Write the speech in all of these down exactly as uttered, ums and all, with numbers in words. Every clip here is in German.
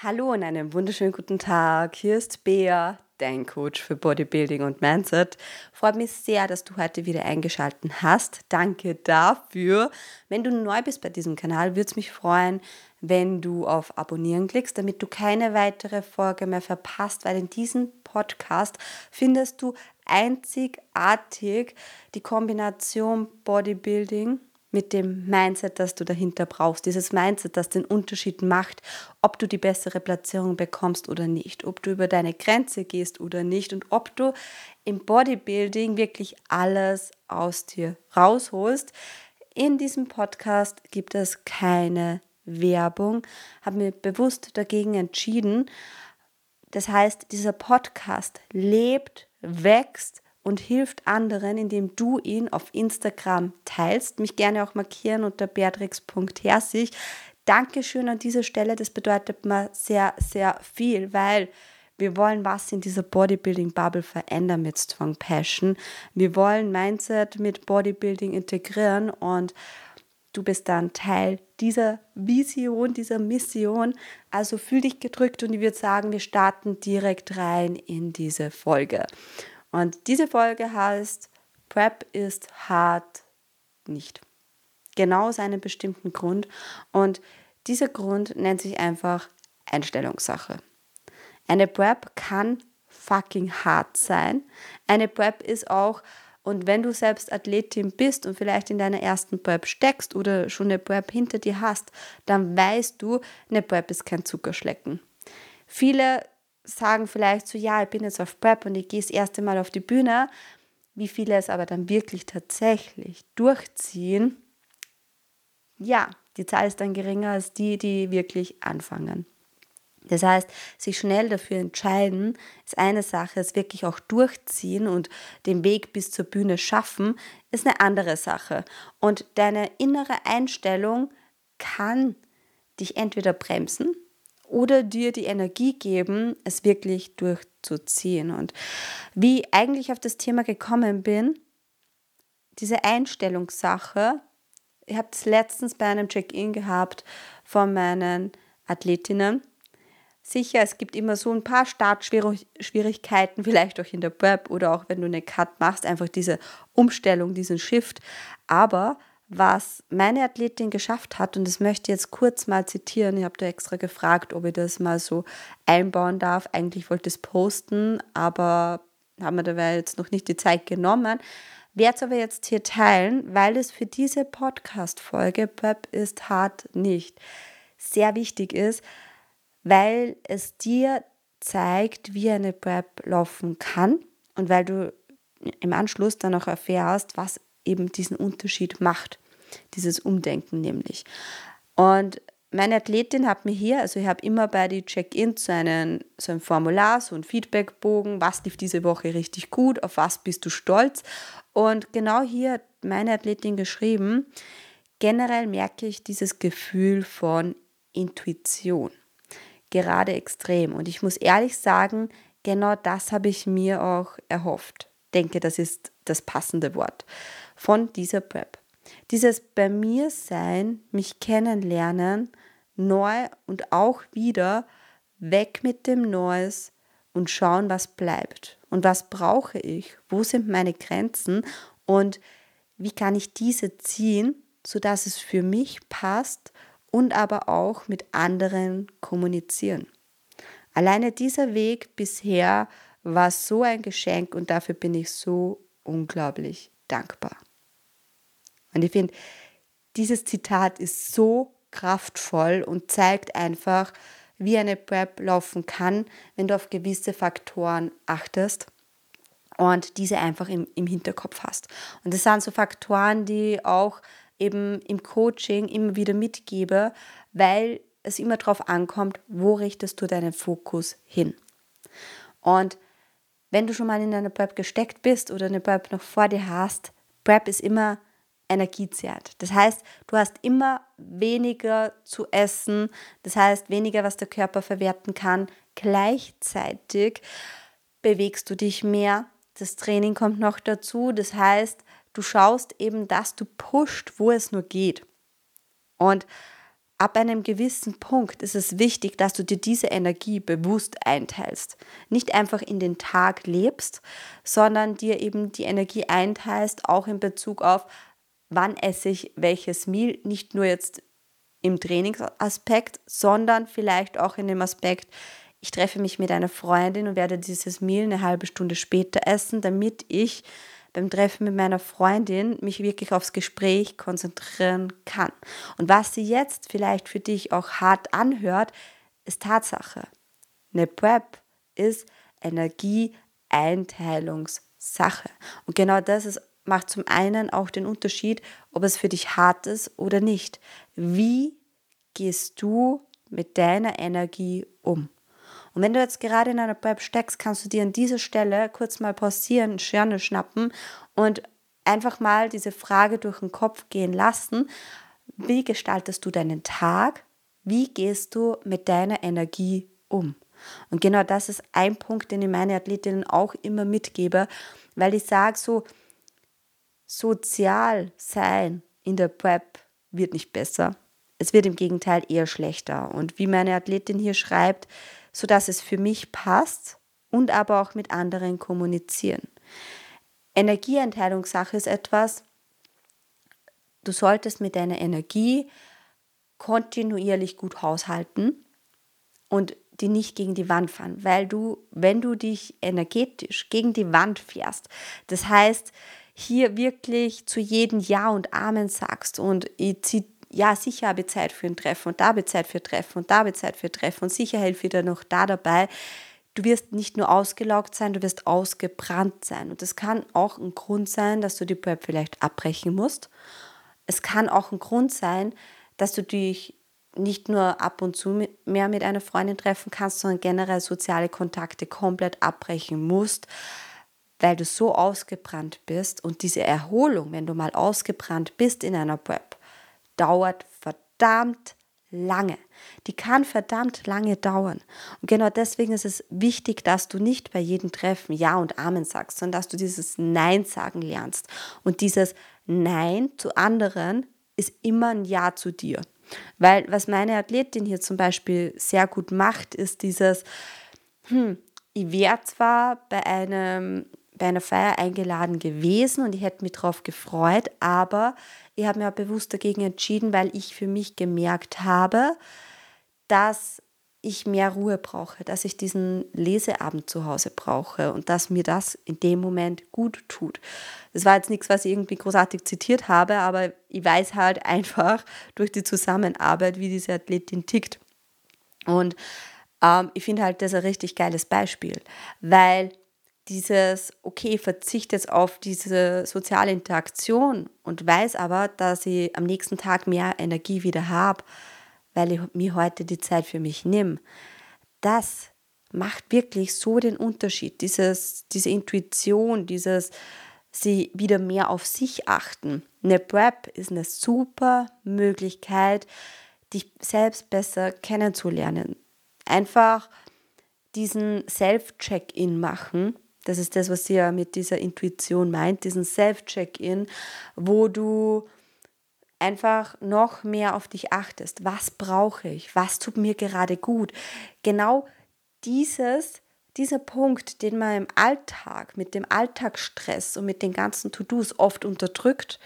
Hallo und einen wunderschönen guten Tag. Hier ist Bea, dein Coach für Bodybuilding und Mindset. Freut mich sehr, dass du heute wieder eingeschaltet hast. Danke dafür. Wenn du neu bist bei diesem Kanal, würde es mich freuen, wenn du auf Abonnieren klickst, damit du keine weitere Folge mehr verpasst, weil in diesem Podcast findest du einzigartig die Kombination Bodybuilding mit dem Mindset, das du dahinter brauchst. Dieses Mindset, das den Unterschied macht, ob du die bessere Platzierung bekommst oder nicht, ob du über deine Grenze gehst oder nicht und ob du im Bodybuilding wirklich alles aus dir rausholst. In diesem Podcast gibt es keine Werbung, habe mir bewusst dagegen entschieden. Das heißt, dieser Podcast lebt, wächst und hilft anderen, indem du ihn auf Instagram teilst. Mich gerne auch markieren unter beatrix punkt herzig. Dankeschön an dieser Stelle, das bedeutet mir sehr, sehr viel, weil wir wollen was in dieser Bodybuilding-Bubble verändern mit Strong Passion. Wir wollen Mindset mit Bodybuilding integrieren und du bist dann Teil dieser Vision, dieser Mission. Also fühl dich gedrückt und ich würde sagen, wir starten direkt rein in diese Folge. Und diese Folge heißt, Prep ist hart nicht. Genau aus einem bestimmten Grund. Und dieser Grund nennt sich einfach Einstellungssache. Eine Prep kann fucking hart sein. Eine Prep ist auch, und wenn du selbst Athletin bist und vielleicht in deiner ersten Prep steckst oder schon eine Prep hinter dir hast, dann weißt du, eine Prep ist kein Zuckerschlecken. Viele sagen vielleicht so, ja, ich bin jetzt auf Prep und ich gehe das erste Mal auf die Bühne. Wie viele es aber dann wirklich tatsächlich durchziehen, ja, die Zahl ist dann geringer als die, die wirklich anfangen. Das heißt, sich schnell dafür entscheiden, ist eine Sache, es wirklich auch durchziehen und den Weg bis zur Bühne schaffen, ist eine andere Sache. Und deine innere Einstellung kann dich entweder bremsen oder dir die Energie geben, es wirklich durchzuziehen. Und wie ich eigentlich auf das Thema gekommen bin, diese Einstellungssache, ich habe das letztens bei einem Check-in gehabt von meinen Athletinnen. Sicher, es gibt immer so ein paar Startschwierigkeiten, vielleicht auch in der Prep oder auch wenn du eine Cut machst, einfach diese Umstellung, diesen Shift. Aber was meine Athletin geschafft hat, und das möchte ich jetzt kurz mal zitieren, ich habe da extra gefragt, ob ich das mal so einbauen darf. Eigentlich wollte ich es posten, aber haben wir dabei jetzt noch nicht die Zeit genommen. Werde es aber jetzt hier teilen, weil es für diese Podcast-Folge Prep ist hart nicht sehr wichtig ist, weil es dir zeigt, wie eine Prep laufen kann und weil du im Anschluss dann auch erfährst, was eben diesen Unterschied macht, dieses Umdenken nämlich. Und meine Athletin hat mir hier, also ich habe immer bei den Check-ins so, einen, so ein Formular, so einen Feedbackbogen, was lief diese Woche richtig gut, auf was bist du stolz. Und genau hier hat meine Athletin geschrieben, generell merke ich dieses Gefühl von Intuition, gerade extrem. Und ich muss ehrlich sagen, genau das habe ich mir auch erhofft. Ich denke, das ist das passende Wort von dieser Prep. Dieses bei mir sein, mich kennenlernen, neu und auch wieder weg mit dem Neues und schauen, was bleibt und was brauche ich, wo sind meine Grenzen und wie kann ich diese ziehen, sodass es für mich passt und aber auch mit anderen kommunizieren. Alleine dieser Weg bisher war so ein Geschenk und dafür bin ich so unglaublich dankbar. Und ich finde, dieses Zitat ist so kraftvoll und zeigt einfach, wie eine Prep laufen kann, wenn du auf gewisse Faktoren achtest und diese einfach im, im Hinterkopf hast. Und das sind so Faktoren, die auch eben im Coaching immer wieder mitgebe, weil es immer darauf ankommt, wo richtest du deinen Fokus hin. Und wenn du schon mal in einer Prep gesteckt bist oder eine Prep noch vor dir hast, Prep ist immer energiezehrt. Das heißt, du hast immer weniger zu essen, das heißt weniger, was der Körper verwerten kann. Gleichzeitig bewegst du dich mehr, das Training kommt noch dazu, das heißt, du schaust eben, dass du pusht, wo es nur geht. Und ab einem gewissen Punkt ist es wichtig, dass du dir diese Energie bewusst einteilst. Nicht einfach in den Tag lebst, sondern dir eben die Energie einteilst, auch in Bezug auf, wann esse ich welches Meal, nicht nur jetzt im Trainingsaspekt, sondern vielleicht auch in dem Aspekt, ich treffe mich mit einer Freundin und werde dieses Meal eine halbe Stunde später essen, damit ich beim Treffen mit meiner Freundin mich wirklich aufs Gespräch konzentrieren kann. Und was sie jetzt vielleicht für dich auch hart anhört, ist Tatsache. Eine Prep ist Energieeinteilungssache. Und genau das ist, macht zum einen auch den Unterschied, ob es für dich hart ist oder nicht. Wie gehst du mit deiner Energie um? Und wenn du jetzt gerade in einer Prep steckst, kannst du dir an dieser Stelle kurz mal pausieren, eine Schirne schnappen und einfach mal diese Frage durch den Kopf gehen lassen. Wie gestaltest du deinen Tag? Wie gehst du mit deiner Energie um? Und genau das ist ein Punkt, den ich meine Athletinnen auch immer mitgebe, weil ich sage, so sozial sein in der Prep wird nicht besser. Es wird im Gegenteil eher schlechter. Und wie meine Athletin hier schreibt, sodass es für mich passt und aber auch mit anderen kommunizieren. Energieeinteilungssache ist etwas, du solltest mit deiner Energie kontinuierlich gut haushalten und die nicht gegen die Wand fahren, weil du, wenn du dich energetisch gegen die Wand fährst, das heißt, hier wirklich zu jedem Ja und Amen sagst und ich ziehe ja, sicher habe ich Zeit für ein Treffen und da habe ich Zeit für ein Treffen und da habe ich Zeit für ein Treffen und sicher helfe ich dir noch da dabei. Du wirst nicht nur ausgelaugt sein, du wirst ausgebrannt sein. Und das kann auch ein Grund sein, dass du die Prep vielleicht abbrechen musst. Es kann auch ein Grund sein, dass du dich nicht nur ab und zu mehr mit einer Freundin treffen kannst, sondern generell soziale Kontakte komplett abbrechen musst, weil du so ausgebrannt bist. Und diese Erholung, wenn du mal ausgebrannt bist in einer Prep, dauert verdammt lange. Die kann verdammt lange dauern. Und genau deswegen ist es wichtig, dass du nicht bei jedem Treffen Ja und Amen sagst, sondern dass du dieses Nein sagen lernst. Und dieses Nein zu anderen ist immer ein Ja zu dir. Weil was meine Athletin hier zum Beispiel sehr gut macht, ist dieses, hm, ich wäre zwar bei einem bei einer Feier eingeladen gewesen und ich hätte mich darauf gefreut, aber ich habe mir auch bewusst dagegen entschieden, weil ich für mich gemerkt habe, dass ich mehr Ruhe brauche, dass ich diesen Leseabend zu Hause brauche und dass mir das in dem Moment gut tut. Das war jetzt nichts, was ich irgendwie großartig zitiert habe, aber ich weiß halt einfach durch die Zusammenarbeit, wie diese Athletin tickt. Und ähm, ich finde halt das ein richtig geiles Beispiel, weil dieses, okay, ich verzichte jetzt auf diese soziale Interaktion und weiß aber, dass ich am nächsten Tag mehr Energie wieder habe, weil ich mir heute die Zeit für mich nehme. Das macht wirklich so den Unterschied, dieses, diese Intuition, dieses sie wieder mehr auf sich achten. Eine Prep ist eine super Möglichkeit, dich selbst besser kennenzulernen. Einfach diesen Self-Check-In machen. Das ist das, was sie ja mit dieser Intuition meint, diesen Self-Check-In, wo du einfach noch mehr auf dich achtest. Was brauche ich? Was tut mir gerade gut? Genau dieses, dieser Punkt, den man im Alltag, mit dem Alltagsstress und mit den ganzen To-Dos oft unterdrückt,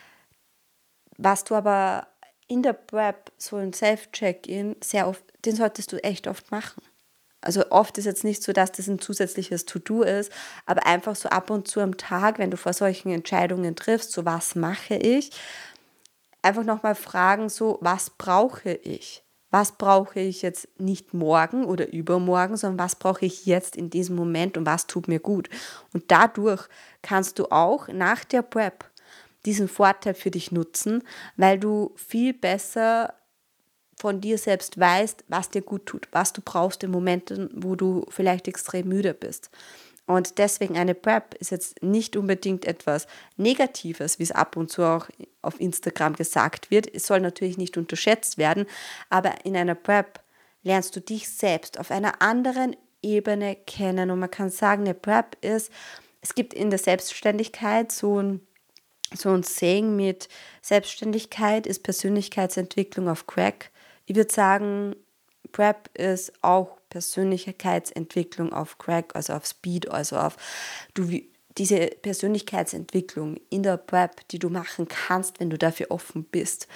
was du aber in der Prep, so ein Self-Check-In, sehr oft, den solltest du echt oft machen. Also oft ist jetzt nicht so, dass das ein zusätzliches To-Do ist, aber einfach so ab und zu am Tag, wenn du vor solchen Entscheidungen triffst, so was mache ich, einfach nochmal fragen, so was brauche ich? Was brauche ich jetzt nicht morgen oder übermorgen, sondern was brauche ich jetzt in diesem Moment und was tut mir gut? Und dadurch kannst du auch nach der Prep diesen Vorteil für dich nutzen, weil du viel besser von dir selbst weißt, was dir gut tut, was du brauchst in Momenten, wo du vielleicht extrem müde bist. Und deswegen eine Prep ist jetzt nicht unbedingt etwas Negatives, wie es ab und zu auch auf Instagram gesagt wird. Es soll natürlich nicht unterschätzt werden, aber in einer Prep lernst du dich selbst auf einer anderen Ebene kennen. Und man kann sagen, eine Prep ist, es gibt in der Selbstständigkeit so ein, so ein Saying mit Selbstständigkeit ist Persönlichkeitsentwicklung auf Crack. ich würde sagen, Prep ist auch Persönlichkeitsentwicklung auf Crack, also auf Speed, also auf du, diese Persönlichkeitsentwicklung in der Prep, die du machen kannst, wenn du dafür offen bist.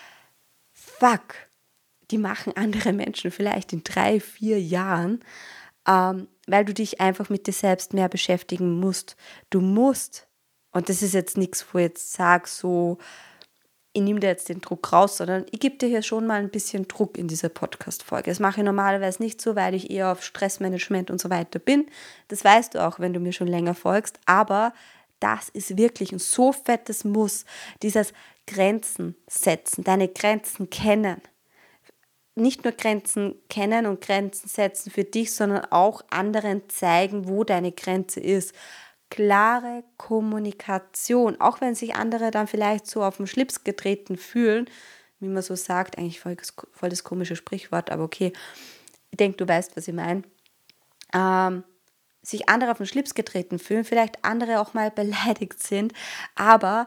Fuck, die machen andere Menschen vielleicht in drei, vier Jahren, ähm, weil du dich einfach mit dir selbst mehr beschäftigen musst. Du musst, und das ist jetzt nichts, wo ich jetzt sage, so, ich nehme dir jetzt den Druck raus, sondern ich gebe dir hier schon mal ein bisschen Druck in dieser Podcast-Folge. Das mache ich normalerweise nicht so, weil ich eher auf Stressmanagement und so weiter bin. Das weißt du auch, wenn du mir schon länger folgst. Aber das ist wirklich ein so fettes Muss, dieses Grenzen setzen, deine Grenzen kennen. Nicht nur Grenzen kennen und Grenzen setzen für dich, sondern auch anderen zeigen, wo deine Grenze ist. Klare Kommunikation, auch wenn sich andere dann vielleicht so auf den Schlips getreten fühlen, wie man so sagt, eigentlich voll, voll das komische Sprichwort, aber okay, ich denke, du weißt, was ich meine, ähm, sich andere auf den Schlips getreten fühlen, vielleicht andere auch mal beleidigt sind, aber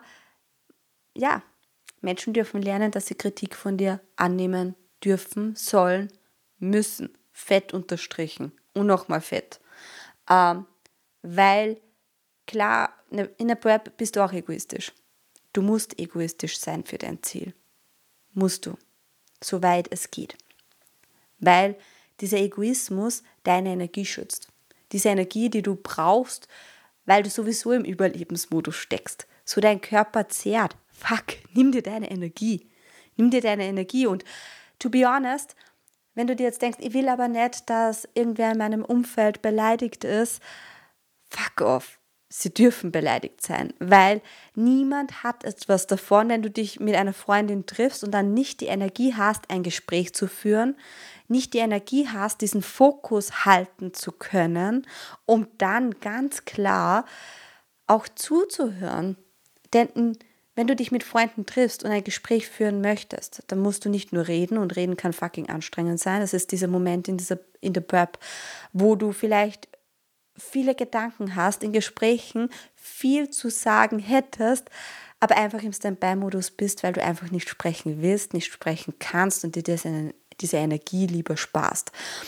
ja, Menschen dürfen lernen, dass sie Kritik von dir annehmen dürfen, sollen, müssen, fett unterstrichen und nochmal fett, ähm, weil klar, in der Prep bist du auch egoistisch. Du musst egoistisch sein für dein Ziel. Musst du. Soweit es geht. Weil dieser Egoismus deine Energie schützt. Diese Energie, die du brauchst, weil du sowieso im Überlebensmodus steckst. So dein Körper zehrt. Fuck, nimm dir deine Energie. Nimm dir deine Energie. Und to be honest, wenn du dir jetzt denkst, ich will aber nicht, dass irgendwer in meinem Umfeld beleidigt ist, fuck off. Sie dürfen beleidigt sein, weil niemand hat etwas davon, wenn du dich mit einer Freundin triffst und dann nicht die Energie hast, ein Gespräch zu führen, nicht die Energie hast, diesen Fokus halten zu können, um dann ganz klar auch zuzuhören. Denn wenn du dich mit Freunden triffst und ein Gespräch führen möchtest, dann musst du nicht nur reden, und reden kann fucking anstrengend sein. Das ist dieser Moment in, dieser, in der Prep, wo du vielleicht viele Gedanken hast, in Gesprächen viel zu sagen hättest, aber einfach im Standby-Modus bist, weil du einfach nicht sprechen willst, nicht sprechen kannst und dir diese, diese Energie lieber sparst.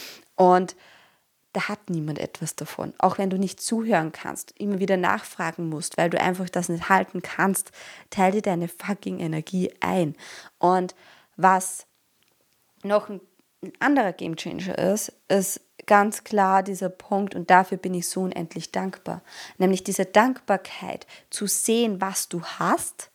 Und da hat niemand etwas davon. Auch wenn du nicht zuhören kannst, immer wieder nachfragen musst, weil du einfach das nicht halten kannst, teil dir deine fucking Energie ein. Und was noch ein ein anderer Gamechanger ist, ist ganz klar dieser Punkt, und dafür bin ich so unendlich dankbar, nämlich diese Dankbarkeit zu sehen, was du hast,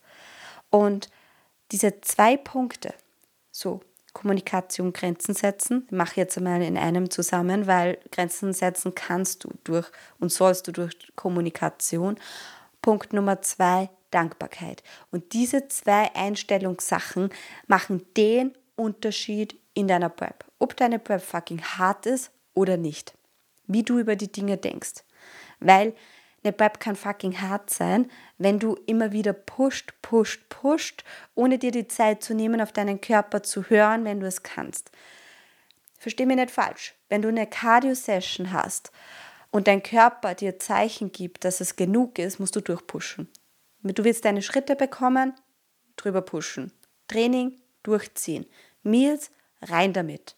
und diese zwei Punkte, so Kommunikation, Grenzen setzen, ich mache jetzt einmal in einem zusammen, weil Grenzen setzen kannst du durch und sollst du durch Kommunikation. Punkt Nummer zwei, Dankbarkeit. Und diese zwei Einstellungssachen machen den Unterschied in deiner Prep. Ob deine Prep fucking hart ist oder nicht. Wie du über die Dinge denkst. Weil eine Prep kann fucking hart sein, wenn du immer wieder pusht, pusht, pusht, ohne dir die Zeit zu nehmen, auf deinen Körper zu hören, wenn du es kannst. Versteh mich nicht falsch. Wenn du eine Cardio-Session hast und dein Körper dir Zeichen gibt, dass es genug ist, musst du durchpushen. Du willst deine Schritte bekommen, drüber pushen. Training, durchziehen. Meals, rein damit.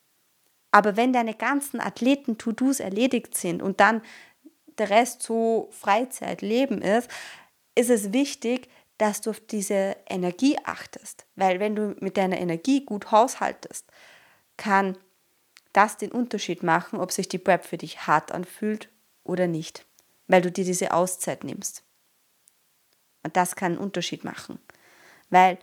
Aber wenn deine ganzen Athleten-To-Dos erledigt sind und dann der Rest so Freizeitleben ist, ist es wichtig, dass du auf diese Energie achtest. Weil wenn du mit deiner Energie gut haushaltest, kann das den Unterschied machen, ob sich die Prep für dich hart anfühlt oder nicht. Weil du dir diese Auszeit nimmst. Und das kann einen Unterschied machen. Weil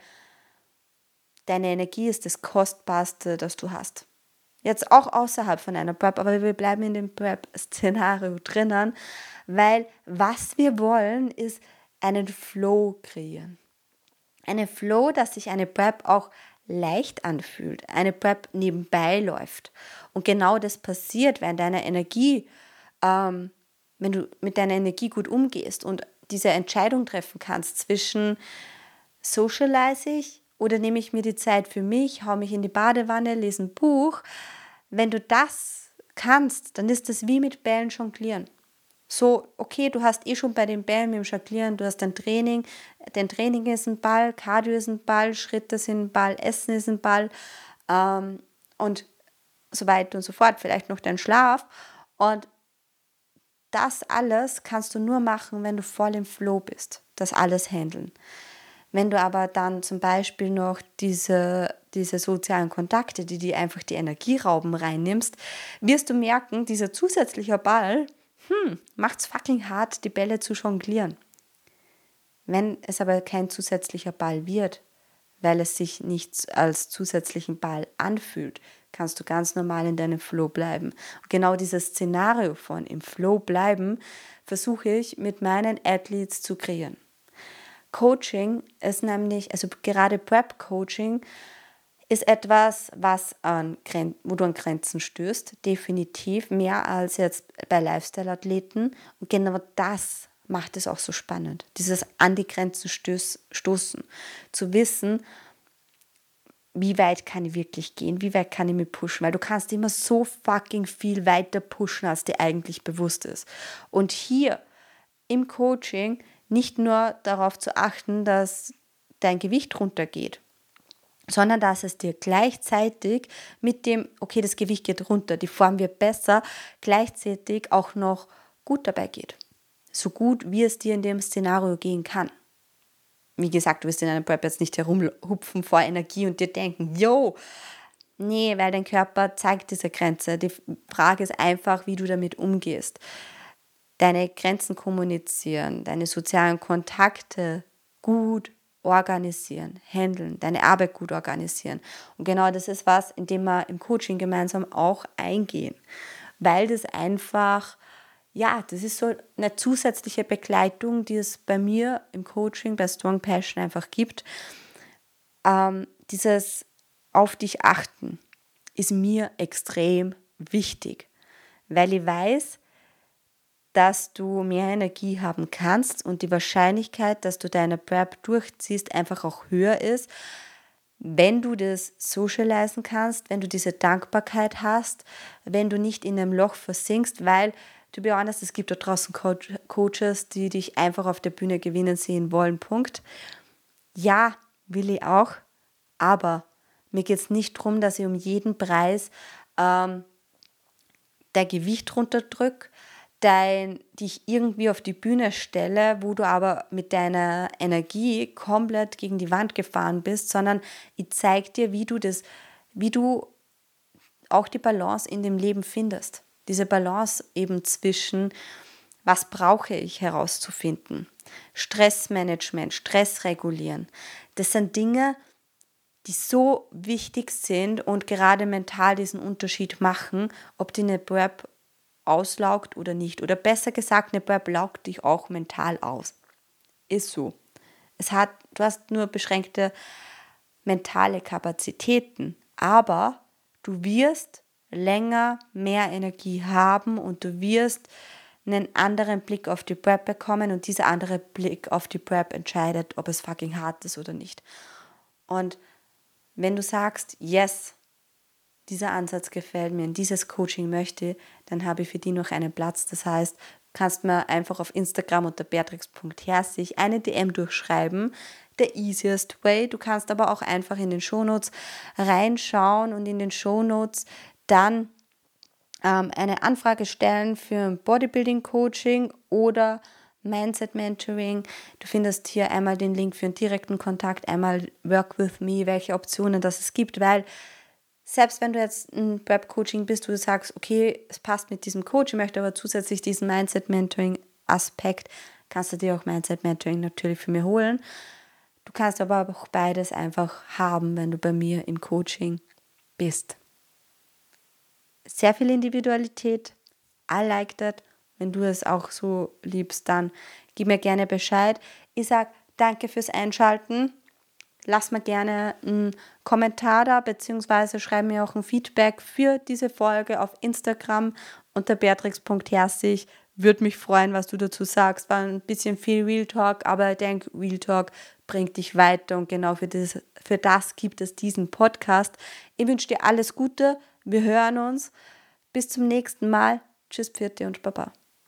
deine Energie ist das Kostbarste, das du hast. Jetzt auch außerhalb von einer Prep, aber wir bleiben in dem Prep-Szenario drinnen, weil was wir wollen, ist einen Flow kreieren. Einen Flow, dass sich eine Prep auch leicht anfühlt, eine Prep nebenbei läuft. Und genau das passiert, wenn deine Energie, ähm, wenn du mit deiner Energie gut umgehst und diese Entscheidung treffen kannst zwischen socialize ich oder nehme ich mir die Zeit für mich, hau mich in die Badewanne, lese ein Buch. Wenn du das kannst, dann ist das wie mit Bällen jonglieren. So, okay, du hast eh schon bei den Bällen mit dem Jonglieren, du hast dein Training, dein Training ist ein Ball, Cardio ist ein Ball, Schritte sind ein Ball, Essen ist ein Ball, ähm, und so weiter und so fort, vielleicht noch dein Schlaf. Und das alles kannst du nur machen, wenn du voll im Flow bist, das alles handeln. Wenn du aber dann zum Beispiel noch diese, diese sozialen Kontakte, die dir einfach die Energie rauben, reinnimmst, wirst du merken, dieser zusätzliche Ball, hm, macht's fucking hart, die Bälle zu jonglieren. Wenn es aber kein zusätzlicher Ball wird, weil es sich nicht als zusätzlichen Ball anfühlt, kannst du ganz normal in deinem Flow bleiben. Und genau dieses Szenario von im Flow bleiben, versuche ich mit meinen Athletes zu kreieren. Coaching ist nämlich, also gerade Prep-Coaching ist etwas, was an, wo du an Grenzen stößt, definitiv mehr als jetzt bei Lifestyle-Athleten. Und genau das macht es auch so spannend, dieses an die Grenzen stöß, stoßen, zu wissen, wie weit kann ich wirklich gehen, wie weit kann ich mich pushen, weil du kannst immer so fucking viel weiter pushen, als dir eigentlich bewusst ist. Und hier im Coaching nicht nur darauf zu achten, dass dein Gewicht runtergeht, sondern dass es dir gleichzeitig mit dem, okay, das Gewicht geht runter, die Form wird besser, gleichzeitig auch noch gut dabei geht. So gut, wie es dir in dem Szenario gehen kann. Wie gesagt, du wirst in einer Prep jetzt nicht herumhupfen vor Energie und dir denken, yo, nee, weil dein Körper zeigt diese Grenze. Die Frage ist einfach, wie du damit umgehst. Deine Grenzen kommunizieren, deine sozialen Kontakte gut organisieren, handeln, deine Arbeit gut organisieren. Und genau das ist was, in dem wir im Coaching gemeinsam auch eingehen, weil das einfach, ja, das ist so eine zusätzliche Begleitung, die es bei mir im Coaching, bei Strong Passion einfach gibt. Ähm, dieses auf dich achten ist mir extrem wichtig, weil ich weiß, dass du mehr Energie haben kannst und die Wahrscheinlichkeit, dass du deine Prep durchziehst, einfach auch höher ist, wenn du das socialisen kannst, wenn du diese Dankbarkeit hast, wenn du nicht in einem Loch versinkst, weil, to be honest, es gibt da draußen Coach, Coaches, die dich einfach auf der Bühne gewinnen sehen wollen, Punkt. Ja, will ich auch, aber mir geht es nicht darum, dass ich um jeden Preis ähm, dein Gewicht runterdrücke, dein, dich irgendwie auf die Bühne stelle, wo du aber mit deiner Energie komplett gegen die Wand gefahren bist, sondern ich zeige dir, wie du das, wie du auch die Balance in dem Leben findest. Diese Balance eben zwischen, was brauche ich herauszufinden. Stressmanagement, Stress regulieren. Das sind Dinge, die so wichtig sind und gerade mental diesen Unterschied machen, ob die eine Prep auslaugt oder nicht. Oder besser gesagt, eine Prep laugt dich auch mental aus. Ist so. Es hat, du hast nur beschränkte mentale Kapazitäten, aber du wirst länger mehr Energie haben und du wirst einen anderen Blick auf die Prep bekommen und dieser andere Blick auf die Prep entscheidet, ob es fucking hart ist oder nicht. Und wenn du sagst, yes, dieser Ansatz gefällt mir, in dieses Coaching möchte, dann habe ich für die noch einen Platz. Das heißt, du kannst mir einfach auf Instagram unter beatrix punkt herzig eine D M durchschreiben. Der easiest way. Du kannst aber auch einfach in den Shownotes reinschauen und in den Shownotes dann ähm, eine Anfrage stellen für ein Bodybuilding-Coaching oder Mindset-Mentoring. Du findest hier einmal den Link für einen direkten Kontakt, einmal Work with me, welche Optionen das es gibt, weil selbst wenn du jetzt ein Prep-Coaching bist, wo du sagst, okay, es passt mit diesem Coach, ich möchte aber zusätzlich diesen Mindset-Mentoring-Aspekt, kannst du dir auch Mindset-Mentoring natürlich für mich holen. Du kannst aber auch beides einfach haben, wenn du bei mir im Coaching bist. Sehr viel Individualität, I like that. Wenn du es auch so liebst, dann gib mir gerne Bescheid. Ich sage danke fürs Einschalten. Lass mir gerne einen Kommentar da, beziehungsweise schreib mir auch ein Feedback für diese Folge auf Instagram unter beatrix punkt herzig. Würde mich freuen, was du dazu sagst. War ein bisschen viel Real Talk, aber ich denke, Real Talk bringt dich weiter und genau für das, für das gibt es diesen Podcast. Ich wünsche dir alles Gute. Wir hören uns. Bis zum nächsten Mal. Tschüss, Pfiat und Baba.